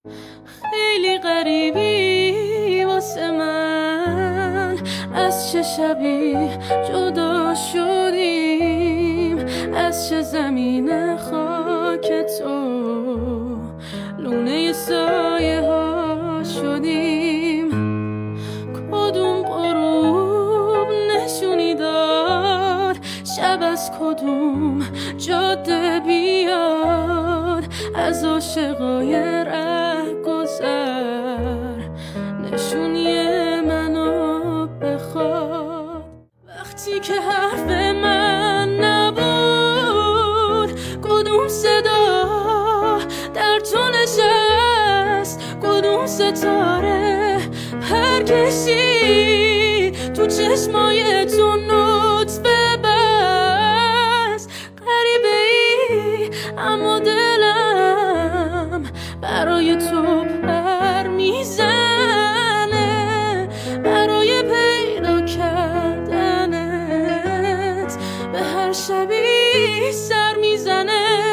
خیلی غریبی واسه من، از چه شبی جدا شدیم، از چه زمین خاک تو لونه سایه ها شدیم. کدوم غروب نشونی داد شب از کدوم جاده بیاد، از عاشقای رهگذر نشونی منو بخواد. وقتی که حرف من نبود کدوم صدا در تو نشست، کدوم ستاره پرکشی تو چشمای تو نطفه بست. غریبه ای اما دلم برای تو پر میزنه، برای پیدا کردنت به هر شبی سر میزنه.